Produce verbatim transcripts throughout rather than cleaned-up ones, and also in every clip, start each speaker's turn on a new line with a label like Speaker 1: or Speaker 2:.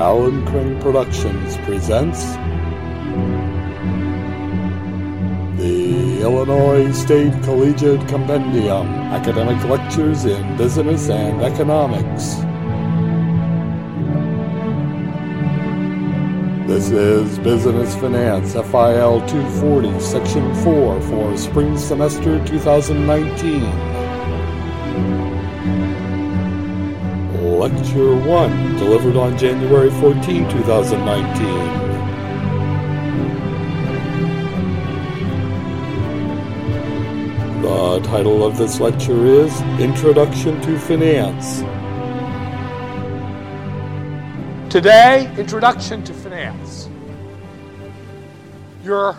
Speaker 1: Palanquin Productions presents the Illinois State Collegiate Compendium, Academic Lectures in Business and Economics. This is Business Finance, F I L two forty, Section four for Spring Semester twenty nineteen. Lecture one, delivered on January fourteenth, twenty nineteen. The title of this lecture is Introduction to Finance. Today, Introduction to Finance. Your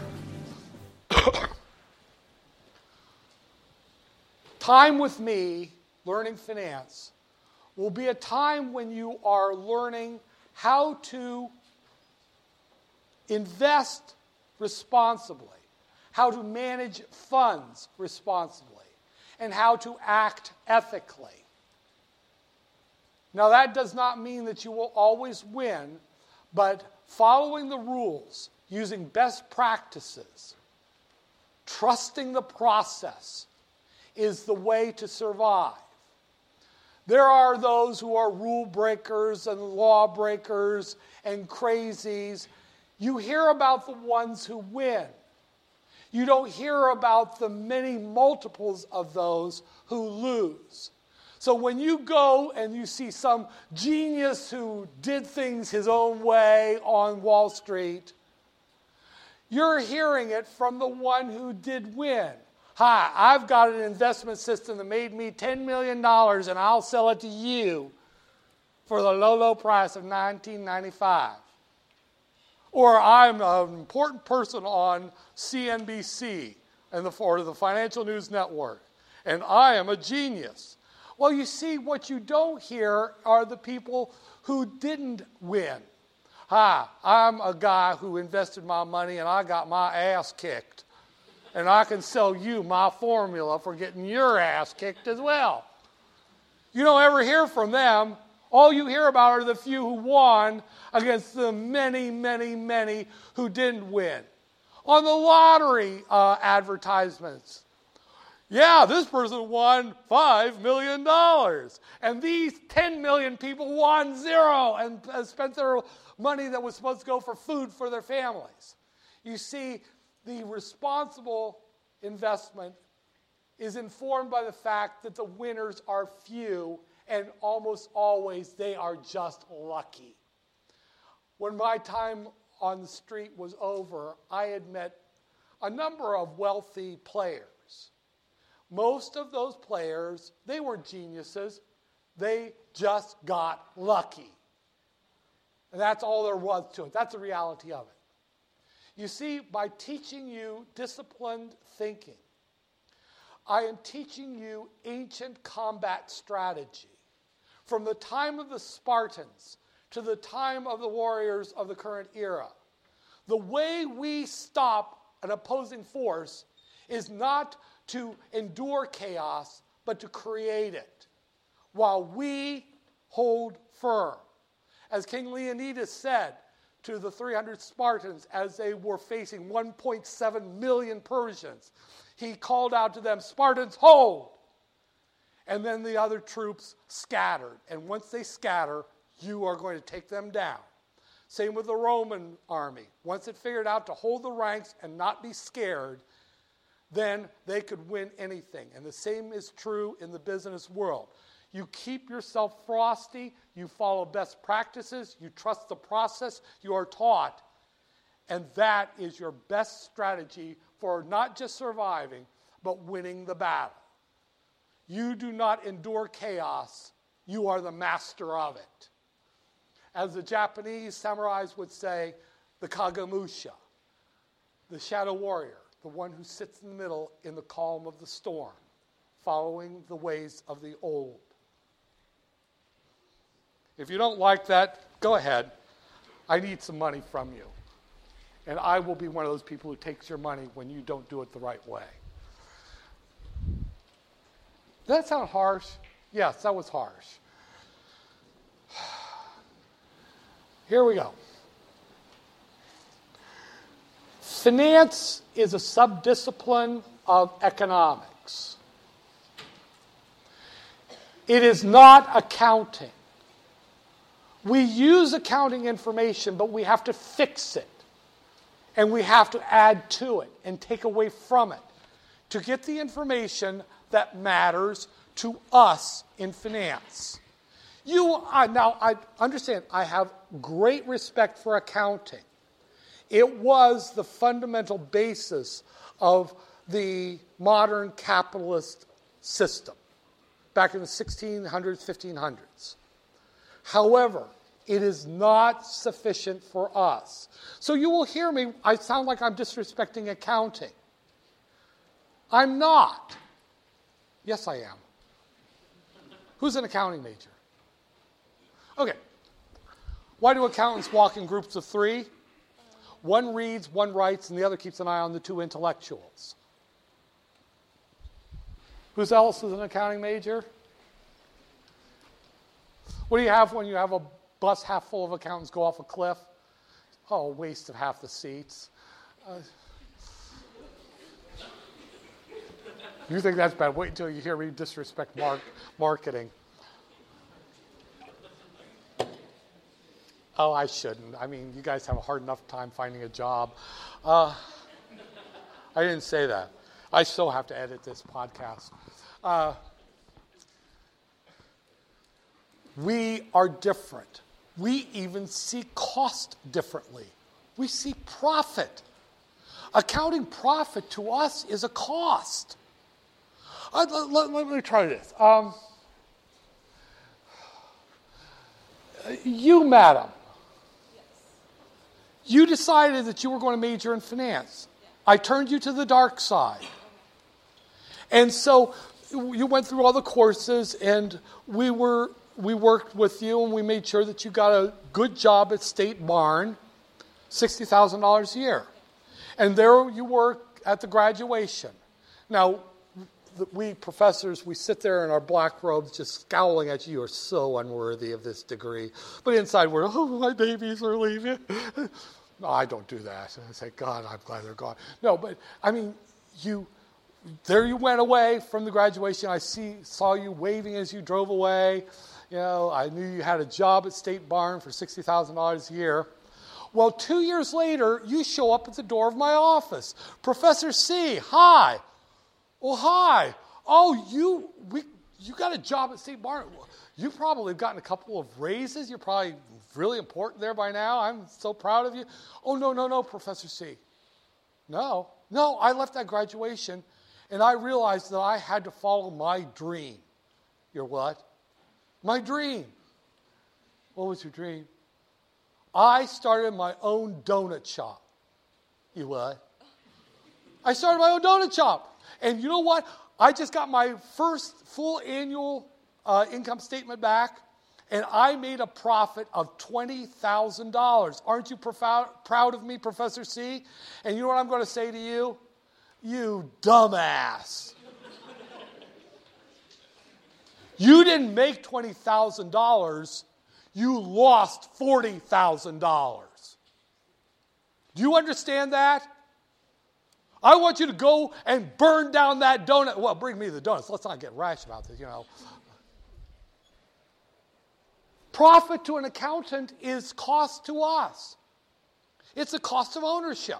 Speaker 1: time with me learning finance will be a time when you are learning how to invest responsibly, how to manage funds responsibly, and how to act ethically. Now, that does not mean that you will always win, but following the rules, using best practices, trusting the process is the way to survive. There are those who are rule breakers and law breakers and crazies. You hear about the ones who win. You don't hear about the many multiples of those who lose. So when you go and you see some genius who did things his own way on Wall Street, you're hearing it from the one who did win. Hi, I've got an investment system that made me ten million dollars and I'll sell it to you for the low, low price of nineteen ninety-five. Or I'm an important person on C N B C and the, or the Financial News Network, and I am a genius. Well, you see, what you don't hear are the people who didn't win. Hi, I'm a guy who invested my money and I got my ass kicked. And I can sell you my formula for getting your ass kicked as well. You don't ever hear from them. All you hear about are the few who won against the many, many, many who didn't win. On the lottery uh, advertisements, yeah, this person won five million dollars. And these ten million people won zero and uh, spent their money that was supposed to go for food for their families. You see, the responsible investment is informed by the fact that the winners are few, and almost always they are just lucky. When my time on the street was over, I had met a number of wealthy players. Most of those players, they weren't geniuses. They just got lucky. And that's all there was to it. That's the reality of it. You see, by teaching you disciplined thinking, I am teaching you ancient combat strategy. From the time of the Spartans to the time of the warriors of the current era, the way we stop an opposing force is not to endure chaos, but to create it, while we hold firm. As King Leonidas said to the three hundred Spartans as they were facing one point seven million Persians, he called out to them, "Spartans, hold!" And then the other troops scattered. And once they scatter, you are going to take them down. Same with the Roman army. Once it figured out to hold the ranks and not be scared, then they could win anything. And the same is true in the business world. You keep yourself frosty, you follow best practices, you trust the process you are taught, and that is your best strategy for not just surviving, but winning the battle. You do not endure chaos, you are the master of it. As the Japanese samurais would say, the Kagemusha, the shadow warrior, the one who sits in the middle in the calm of the storm, following the ways of the old. If you don't like that, go ahead. I need some money from you. And I will be one of those people who takes your money when you don't do it the right way. Does that sound harsh? Yes, that was harsh. Here we go. Finance is a subdiscipline of economics. It is not accounting. We use accounting information, but we have to fix it. And we have to add to it and take away from it to get the information that matters to us in finance. You uh, now, I understand, I have great respect for accounting. It was the fundamental basis of the modern capitalist system back in the sixteen hundreds, fifteen hundreds. However, it is not sufficient for us. So you will hear me, I sound like I'm disrespecting accounting. I'm not. Yes, I am. Who's an accounting major? Okay. Why do accountants walk in groups of three? One reads, one writes, and the other keeps an eye on the two intellectuals. Who else is an accounting major? What do you have when you have a bus half full of accountants go off a cliff? Oh, a waste of half the seats. Uh, you think that's bad? Wait until you hear me disrespect mark, marketing. Oh, I shouldn't. I mean, you guys have a hard enough time finding a job. Uh, I didn't say that. I still have to edit this podcast. Uh, we are different. We even see cost differently. We see profit. Accounting profit to us is a cost. Uh, let, let, let me try this. Um, you, madam, you decided that you were going to major in finance. I turned you to the dark side. And so you went through all the courses, and we were we worked with you, and we made sure that you got a good job at State Barn, sixty thousand dollars a year. And there you were at the graduation. Now, we professors, we sit there in our black robes just scowling at you. You are so unworthy of this degree. But inside we're, oh, my babies are leaving. No, I don't do that. I say, God, I'm glad they're gone. No, but I mean, you, there you went away from the graduation. I see, saw you waving as you drove away. You know, I knew you had a job at State Barn for sixty thousand dollars a year. Well, two years later, you show up at the door of my office. Professor C, hi. Well, hi. Oh, you, we, you got a job at State Barn. You probably have gotten a couple of raises. You're probably really important there by now. I'm so proud of you. Oh, no, no, no, Professor C. No, no, I left that graduation, and I realized that I had to follow my dream. Your what? My dream. What was your dream? I started my own donut shop. You what? I started my own donut shop. And you know what? I just got my first full annual uh, income statement back, and I made a profit of twenty thousand dollars. Aren't you profound, proud of me, Professor C? And you know what I'm going to say to you? You dumbass. You didn't make twenty thousand dollars. You lost forty thousand dollars. Do you understand that? I want you to go and burn down that donut. Well, bring me the donuts. Let's not get rash about this, you know. Profit to an accountant is cost to us. It's a cost of ownership.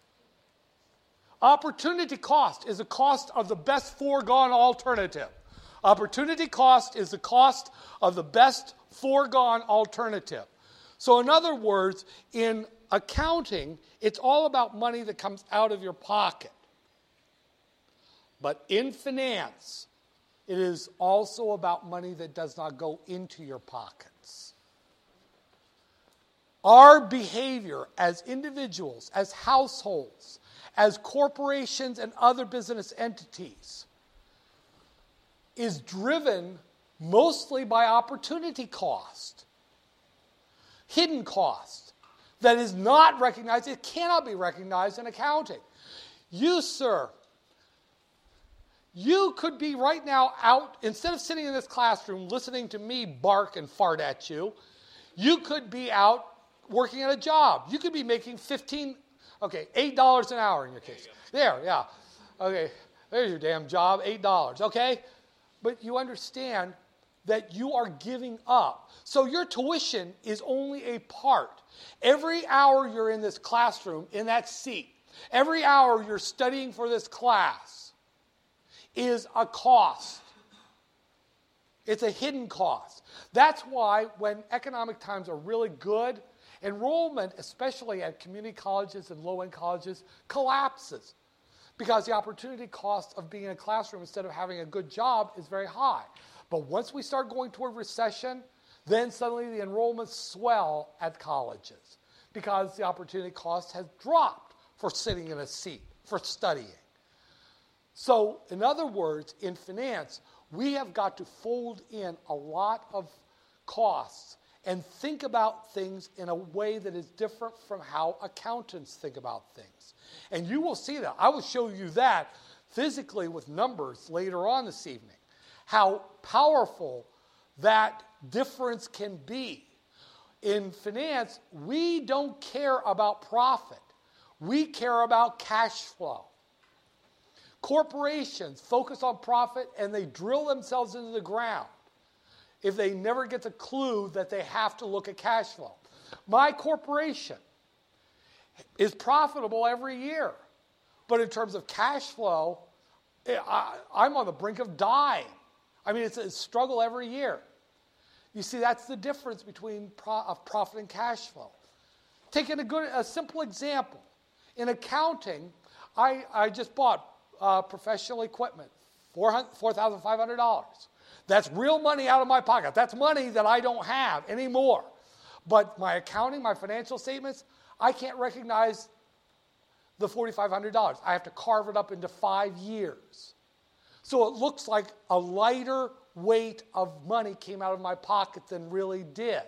Speaker 1: Opportunity cost is a cost of the best foregone alternative. Opportunity cost is the cost of the best foregone alternative. So in other words, in accounting, it's all about money that comes out of your pocket. But in finance, it is also about money that does not go into your pockets. Our behavior as individuals, as households, as corporations and other business entities is driven mostly by opportunity cost, hidden cost that is not recognized. It cannot be recognized in accounting. You, sir, you could be right now out, instead of sitting in this classroom listening to me bark and fart at you, you could be out working at a job. You could be making fifteen, okay, eight dollars an hour in your case. There, yeah. Okay, there's your damn job, eight dollars, okay? But you understand that you are giving up. So your tuition is only a part. Every hour you're in this classroom, in that seat, every hour you're studying for this class is a cost. It's a hidden cost. That's why when economic times are really good, enrollment, especially at community colleges and low-end colleges, collapses because the opportunity cost of being in a classroom instead of having a good job is very high. But once we start going toward recession, then suddenly the enrollments swell at colleges because the opportunity cost has dropped for sitting in a seat, for studying. So, in other words, in finance, we have got to fold in a lot of costs and think about things in a way that is different from how accountants think about things. And you will see that. I will show you that physically with numbers later on this evening, how powerful that difference can be. In finance, we don't care about profit. We care about cash flow. Corporations focus on profit and they drill themselves into the ground if they never get the clue that they have to look at cash flow. My corporation is profitable every year, but in terms of cash flow, I, I'm on the brink of dying. I mean, it's a struggle every year. You see, that's the difference between pro- of profit and cash flow. Taking a good, a simple example. In accounting, I, I just bought uh, professional equipment, four thousand five hundred dollars. That's real money out of my pocket. That's money that I don't have anymore. But my accounting, my financial statements, I can't recognize the four thousand five hundred dollars. I have to carve it up into five years. So it looks like a lighter weight of money came out of my pocket than really did.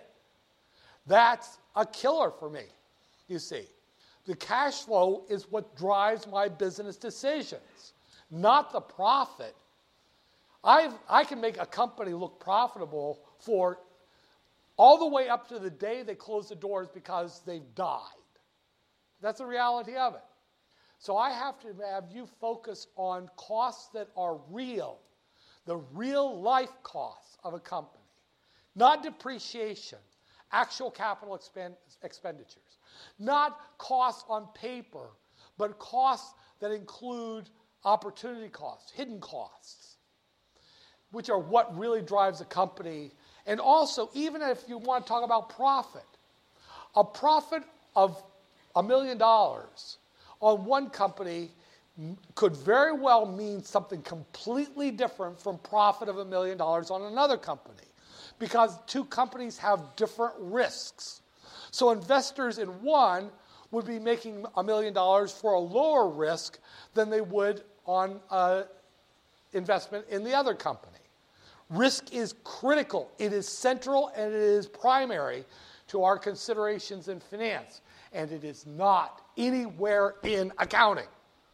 Speaker 1: That's a killer for me, you see. The cash flow is what drives my business decisions, not the profit. I've, I can make a company look profitable for all the way up to the day they close the doors because they've died. That's the reality of it. So I have to have you focus on costs that are real, the real life costs of a company, not depreciation, actual capital expend- expenditures, not costs on paper, but costs that include opportunity costs, hidden costs, which are what really drives a company. And also, even if you want to talk about profit, a profit of a million dollars on one company could very well mean something completely different from profit of a million dollars on another company, because two companies have different risks. So investors in one would be making a million dollars for a lower risk than they would on an investment in the other company. Risk is critical. It is central and it is primary to our considerations in finance. And it is not anywhere in accounting.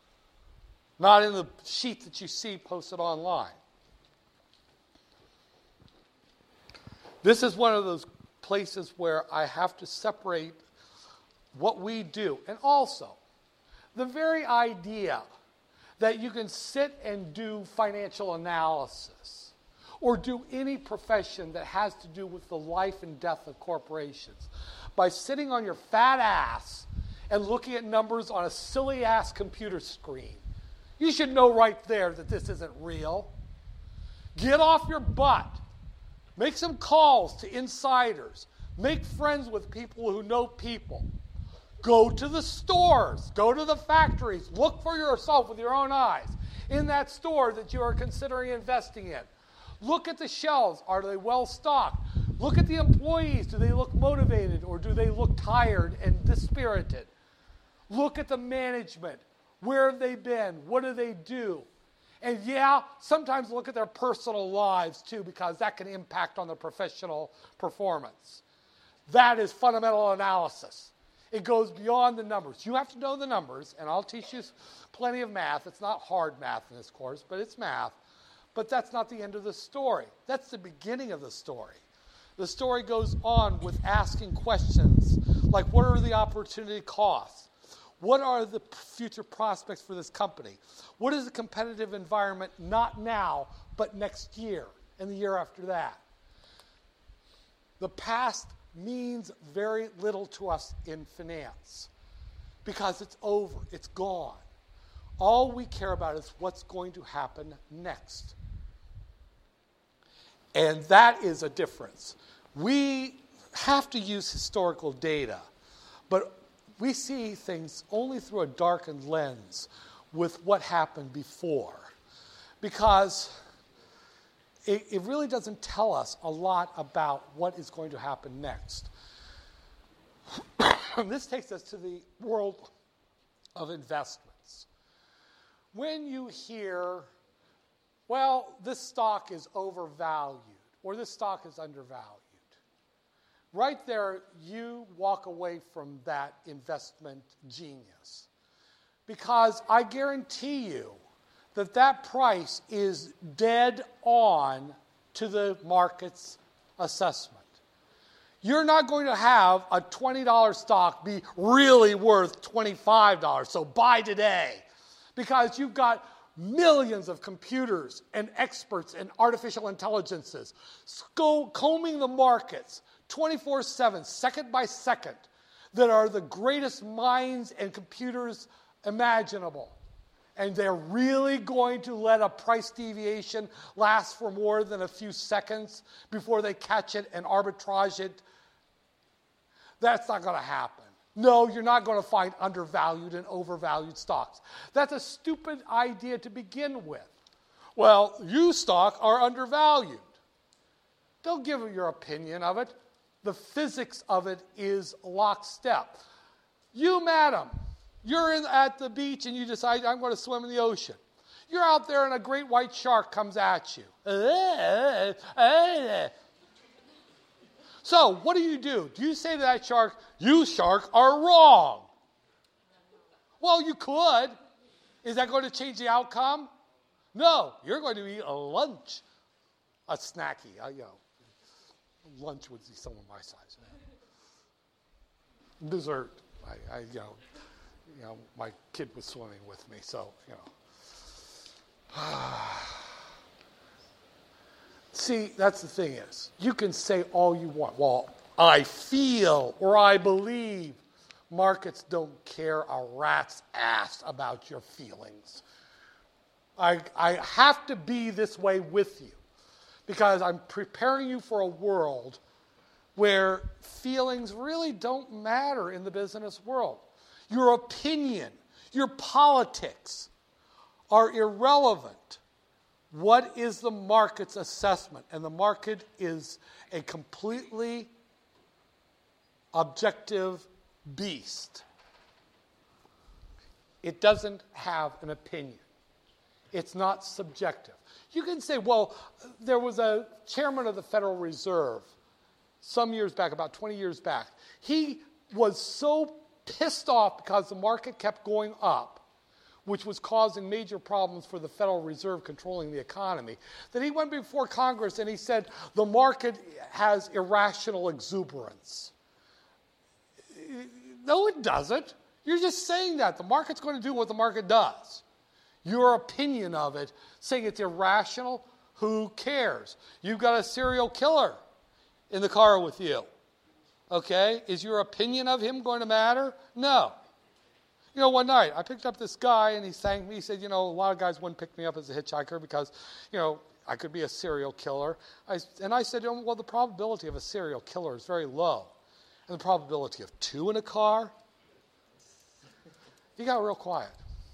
Speaker 1: Not in the sheet that you see posted online. This is one of those places where I have to separate what we do. And also, the very idea that you can sit and do financial analysis or do any profession that has to do with the life and death of corporations by sitting on your fat ass and looking at numbers on a silly-ass computer screen. You should know right there that this isn't real. Get off your butt. Make some calls to insiders. Make friends with people who know people. Go to the stores. Go to the factories. Look for yourself with your own eyes in that store that you are considering investing in. Look at the shelves. Are they well stocked? Look at the employees. Do they look motivated or do they look tired and dispirited? Look at the management. Where have they been? What do they do? And yeah, sometimes look at their personal lives too, because that can impact on their professional performance. That is fundamental analysis. It goes beyond the numbers. You have to know the numbers, and I'll teach you plenty of math. It's not hard math in this course, but it's math. But that's not the end of the story. That's the beginning of the story. The story goes on with asking questions Like, what are the opportunity costs? What are the future prospects for this company? What is the competitive environment, not now, but next year and the year after that? The past means very little to us in finance because it's over, it's gone. All we care about is what's going to happen next. And that is a difference. We have to use historical data, but we see things only through a darkened lens with what happened before, because it, it really doesn't tell us a lot about what is going to happen next. This takes us to the world of investments. When you hear, well, this stock is overvalued, or this stock is undervalued, right there, you walk away from that investment genius. Because I guarantee you that that price is dead on to the market's assessment. You're not going to have a twenty dollars stock be really worth twenty-five dollars, so buy today. Because you've got millions of computers and experts and artificial intelligences sco- combing the markets twenty-four seven, second by second, that are the greatest minds and computers imaginable. And they're really going to let a price deviation last for more than a few seconds before they catch it and arbitrage it? That's not going to happen. No, you're not going to find undervalued and overvalued stocks. That's a stupid idea to begin with. Well, you stock are undervalued. Don't give it your opinion of it. The physics of it is lockstep. You, madam, you're in, at the beach and you decide, I'm going to swim in the ocean. You're out there and a great white shark comes at you. So, what do you do? Do you say to that shark, you, shark, are wrong? Well, you could. Is that going to change the outcome? No. You're going to eat a lunch, a snacky, uh, you know. Lunch would be someone my size. Dessert. I, I, you know, you know, my kid was swimming with me, so you know. See, that's the thing is, you can say all you want. Well, I feel or I believe. Markets don't care a rat's ass about your feelings. I I have to be this way with you, because I'm preparing you for a world where feelings really don't matter in the business world. Your opinion, your politics are irrelevant. What is the market's assessment? And the market is a completely objective beast. It doesn't have an opinion. It's not subjective. You can say, well, there was a chairman of the Federal Reserve some years back, about twenty years back. He was so pissed off because the market kept going up, which was causing major problems for the Federal Reserve controlling the economy, that he went before Congress and he said, the market has irrational exuberance. No, it doesn't. You're just saying that. The market's going to do what the market does. Your opinion of it, saying it's irrational, who cares? You've got a serial killer in the car with you. Okay? Is your opinion of him going to matter? No. You know, one night I picked up this guy and he thanked me. He said, you know, a lot of guys wouldn't pick me up as a hitchhiker because, you know, I could be a serial killer. I, and I said, well, the probability of a serial killer is very low. And the probability of two in a car? He got real quiet.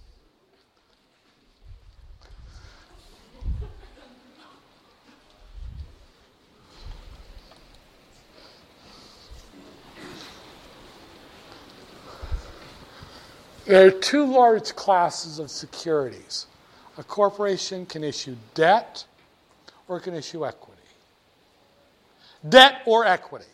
Speaker 1: There are two large classes of securities. A corporation can issue debt or it can issue equity. Debt or equity.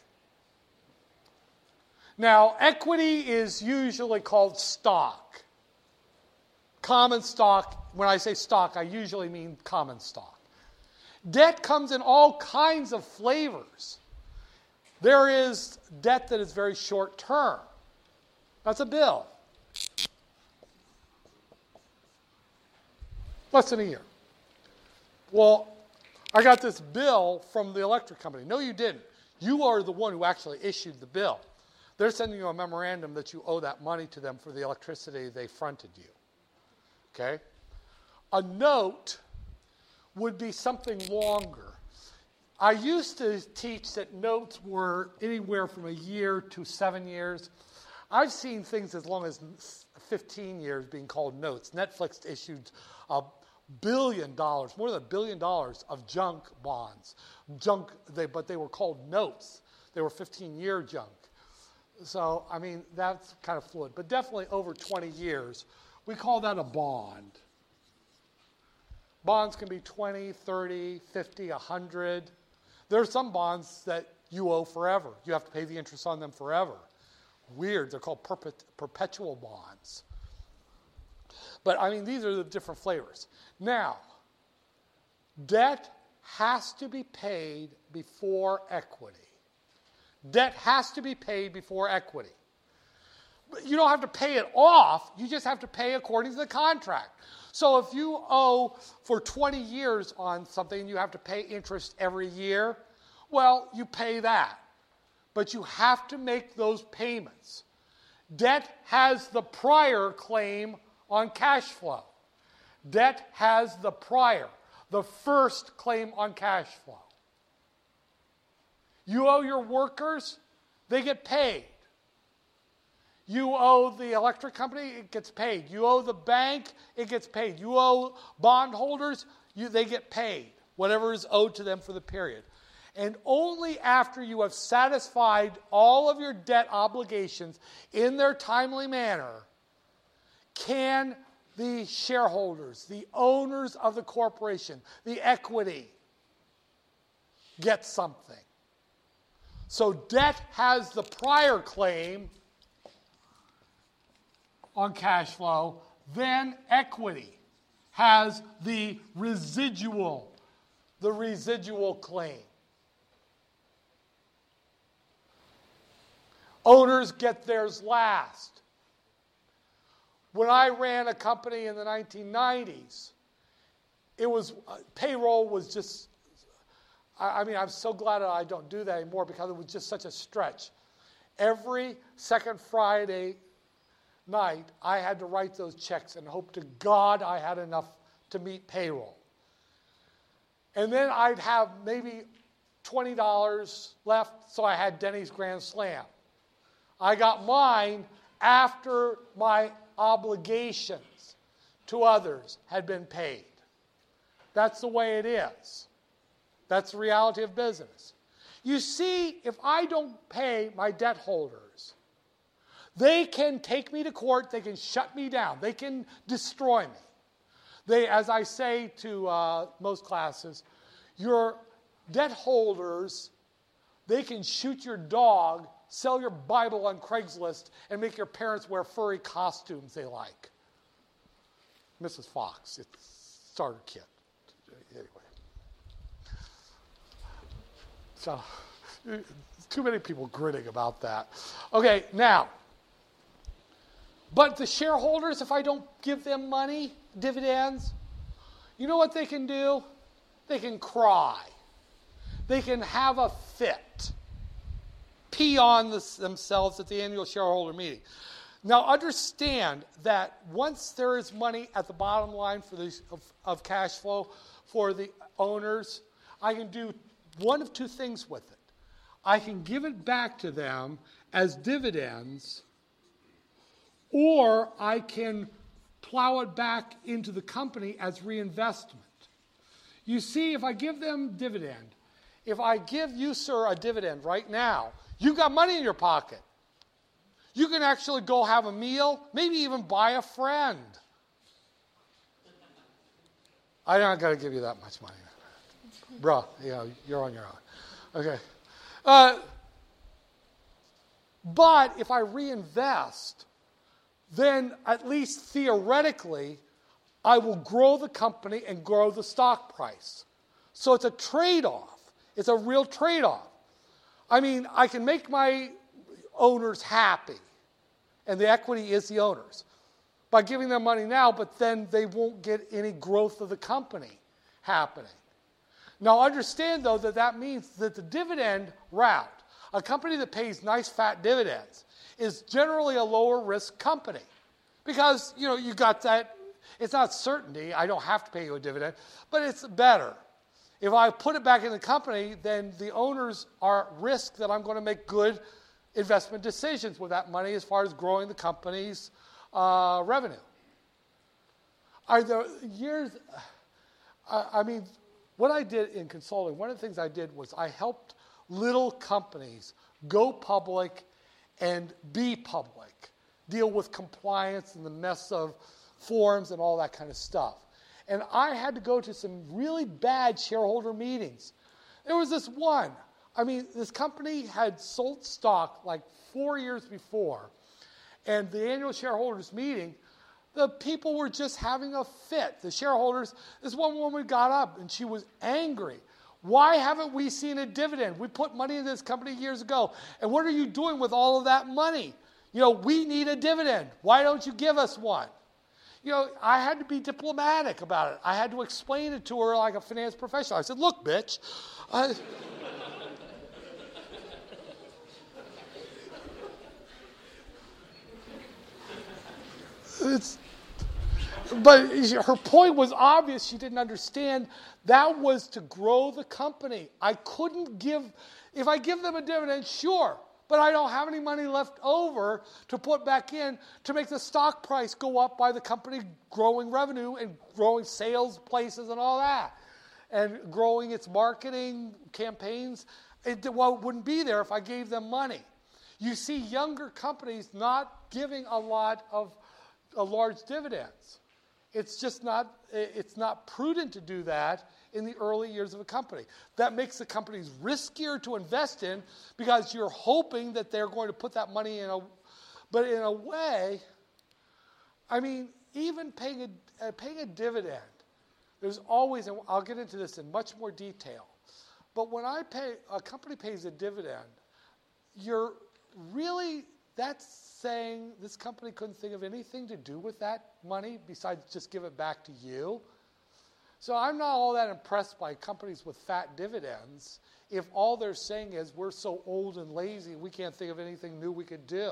Speaker 1: Now, equity is usually called stock. Common stock, when I say stock, I usually mean common stock. Debt comes in all kinds of flavors. There is debt that is very short term. That's a bill. Less than a year. Well, I got this bill from the electric company. No, you didn't. You are the one who actually issued the bill. They're sending you a memorandum that you owe that money to them for the electricity they fronted you. Okay? A note would be something longer. I used to teach that notes were anywhere from a year to seven years. I've seen things as long as fifteen years being called notes. Netflix issued a billion dollars, more than a billion dollars of junk bonds. Junk, they, but they were called notes. They were fifteen-year junk. So, I mean, that's kind of fluid. But definitely over twenty years, we call that a bond. Bonds can be twenty, thirty, fifty, one hundred. There are some bonds that you owe forever. You have to pay the interest on them forever. Weird. They're called perpet- perpetual bonds. But, I mean, these are the different flavors. Now, debt has to be paid before equity. Debt has to be paid before equity. You don't have to pay it off. You just have to pay according to the contract. So if you owe for twenty years on something and you have to pay interest every year, well, you pay that. But you have to make those payments. Debt has the prior claim on cash flow. Debt has the prior, the first claim on cash flow. You owe your workers, they get paid. You owe the electric company, it gets paid. You owe the bank, it gets paid. You owe bondholders, you, they get paid. Whatever is owed to them for the period. And only after you have satisfied all of your debt obligations in their timely manner can the shareholders, the owners of the corporation, the equity, get something. So debt has the prior claim on cash flow, then equity has the residual, the residual claim. Owners get theirs last. When I ran a company in the nineteen nineties, it was uh, payroll was just, I, I mean, I'm so glad I don't do that anymore because it was just such a stretch. Every second Friday night, I had to write those checks and hope to God I had enough to meet payroll. And then I'd have maybe twenty dollars left, so I had Denny's Grand Slam. I got mine after my obligations to others had been paid. That's the way it is. That's the reality of business. You see, if I don't pay my debt holders, they can take me to court, they can shut me down, they can destroy me. They, as I say to uh, most classes, your debt holders, they can shoot your dog, sell your Bible on Craigslist, and make your parents wear furry costumes they like. Missus Fox, it's starter kit. Anyway. So, too many people grinning about that. Okay, now, but the shareholders, if I don't give them money, dividends, you know what they can do? They can cry. They can have a fit. Pee on this, themselves at the annual shareholder meeting. Now understand that once there is money at the bottom line for these of, of cash flow for the owners, I can do one of two things with it. I can give it back to them as dividends, or I can plow it back into the company as reinvestment. You see, if I give them dividend, if I give you, sir, a dividend right now, you've got money in your pocket. You can actually go have a meal, maybe even buy a friend. I'm not going to give you that much money. Bruh, you know, you're on your own. Okay. Uh, but if I reinvest, then at least theoretically, I will grow the company and grow the stock price. So it's a trade-off. It's a real trade-off. I mean, I can make my owners happy, and the equity is the owners, by giving them money now, but then they won't get any growth of the company happening. Now understand, though, that that means that the dividend route, a company that pays nice fat dividends, is generally a lower risk company. Because, you know, you got that, it's not certainty, I don't have to pay you a dividend, but it's better. If I put it back in the company, then the owners are at risk that I'm going to make good investment decisions with that money as far as growing the company's uh, revenue. Are there years, uh, I mean, what I did in consulting, one of the things I did was I helped little companies go public and be public, deal with compliance and the mess of forms and all that kind of stuff. And I had to go to some really bad shareholder meetings. There was this one. I mean, this company had sold stock like four years before. And the annual shareholders meeting, the people were just having a fit. The shareholders, this one woman got up and she was angry. Why haven't we seen a dividend? We put money in this company years ago. And what are you doing with all of that money? You know, we need a dividend. Why don't you give us one? You know, I had to be diplomatic about it. I had to explain it to her like a finance professional. I said, look, bitch. Uh, it's, but her point was obvious. She didn't understand. That was to grow the company. I couldn't give, if I give them a dividend, sure. But I don't have any money left over to put back in to make the stock price go up by the company growing revenue and growing sales places and all that. And growing its marketing campaigns. It, well, it wouldn't be there if I gave them money. You see younger companies not giving a lot of uh, large dividends. It's just not, it's not prudent to do that in the early years of a company. That makes the companies riskier to invest in because you're hoping that they're going to put that money in a, but in a way, I mean, even paying a, uh, paying a dividend, there's always, and I'll get into this in much more detail, but when I pay, a company pays a dividend, you're really, that's saying this company couldn't think of anything to do with that money besides just give it back to you. So I'm not all that impressed by companies with fat dividends if all they're saying is we're so old and lazy we can't think of anything new we could do.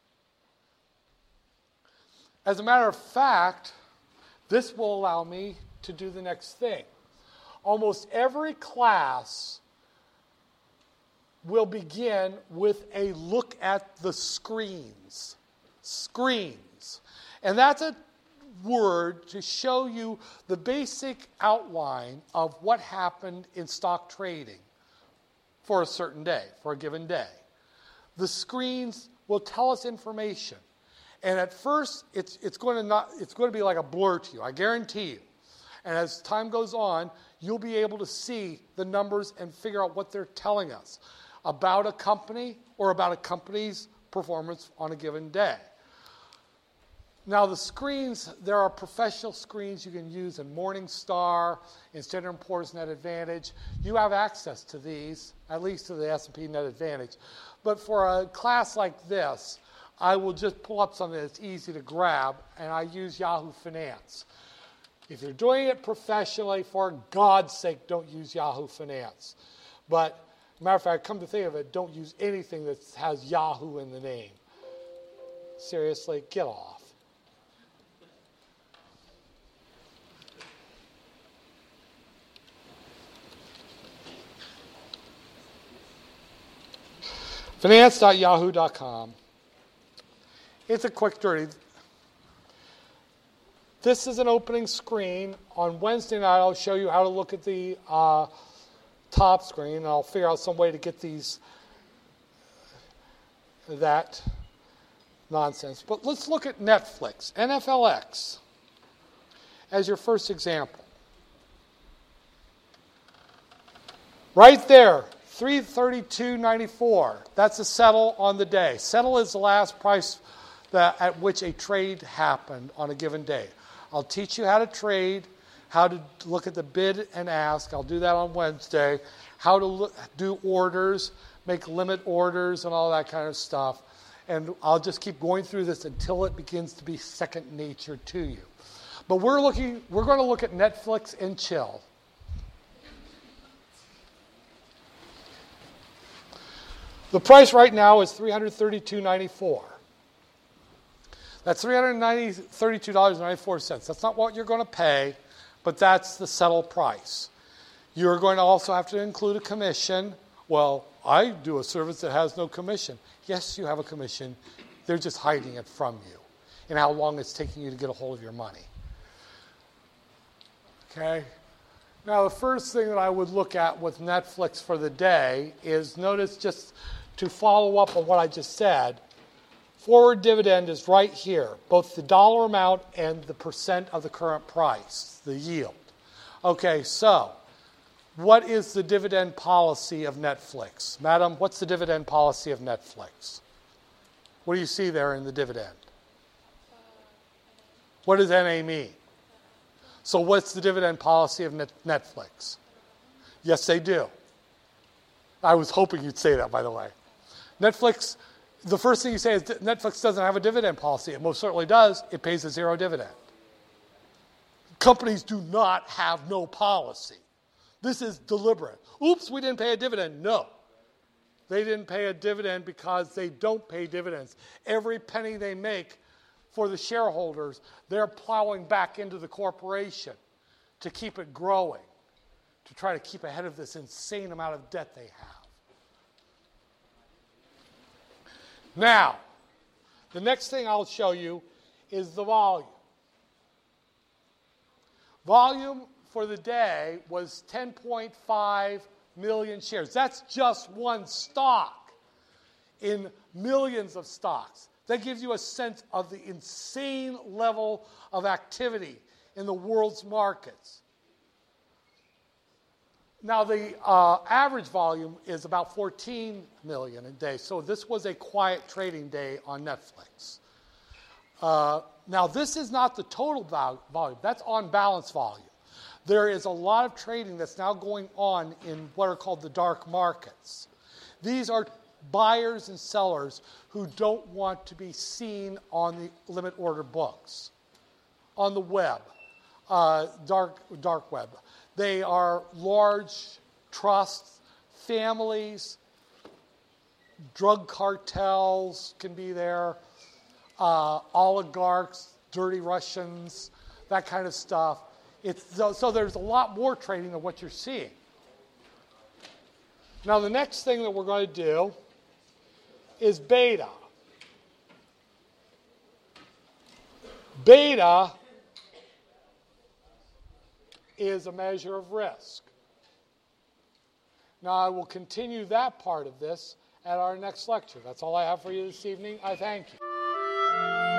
Speaker 1: As a matter of fact, this will allow me to do the next thing. Almost every class will begin with a look at the screens. Screens. And that's a word to show you the basic outline of what happened in stock trading for a certain day, for a given day. The screens will tell us information. And at first, it's, it's, going to not, it's going to be like a blur to you, I guarantee you. And as time goes on, you'll be able to see the numbers and figure out what they're telling us about a company or about a company's performance on a given day. Now the screens, there are professional screens you can use in Morningstar, in Standard and Poor's Net Advantage. You have access to these, at least to the S and P Net Advantage. But for a class like this, I will just pull up something that's easy to grab, and I use Yahoo Finance. If you're doing it professionally, for God's sake, don't use Yahoo Finance. But, matter of fact, come to think of it, don't use anything that has Yahoo in the name. Seriously, get off. finance dot yahoo dot com. It's a quick dirty. This is an opening screen. On Wednesday night, I'll show you how to look at the uh, top screen. And I'll figure out some way to get these, that nonsense. But let's look at Netflix, N F L X, as your first example. Right there. three thirty-two ninety-four. That's a settle on the day. Settle is the last price that, at which a trade happened on a given day. I'll teach you how to trade, how to look at the bid and ask. I'll do that on Wednesday. How to look, do orders, make limit orders and all that kind of stuff. And I'll just keep going through this until it begins to be second nature to you. But we're looking, we're going to look at Netflix and chill. The price right now is three hundred thirty-two dollars and ninety-four cents. That's three hundred thirty-two dollars and ninety-four cents. That's not what you're going to pay, but that's the settled price. You're going to also have to include a commission. Well, I do a service that has no commission. Yes, you have a commission. They're just hiding it from you and how long it's taking you to get a hold of your money. Okay? Now, the first thing that I would look at with Netflix for the day is, notice, just to follow up on what I just said, forward dividend is right here, both the dollar amount and the percent of the current price, the yield. Okay, so what is the dividend policy of Netflix? Madam, what's the dividend policy of Netflix? What do you see there in the dividend? What does N A mean? So what's the dividend policy of Netflix? Yes, they do. I was hoping you'd say that, by the way. Netflix, the first thing you say is Netflix doesn't have a dividend policy. It most certainly does. It pays a zero dividend. Companies do not have no policy. This is deliberate. Oops, we didn't pay a dividend. No. They didn't pay a dividend because they don't pay dividends. Every penny they make for the shareholders, they're plowing back into the corporation to keep it growing, to try to keep ahead of this insane amount of debt they have. Now, the next thing I'll show you is the volume. Volume for the day was ten point five million shares. That's just one stock in millions of stocks. That gives you a sense of the insane level of activity in the world's markets. Now, the uh, average volume is about fourteen million a day, so this was a quiet trading day on Netflix. Uh, now, this is not the total vol- volume. That's on balance volume. There is a lot of trading that's now going on in what are called the dark markets. These are buyers and sellers who don't want to be seen on the limit order books, on the web, uh, dark, dark web. They are large trusts, families, drug cartels can be there, uh, oligarchs, dirty Russians, that kind of stuff. It's, so, so there's a lot more trading than what you're seeing. Now, the next thing that we're going to do is beta. Beta is a measure of risk. Now, I will continue that part of this at our next lecture. That's all I have for you this evening. I thank you.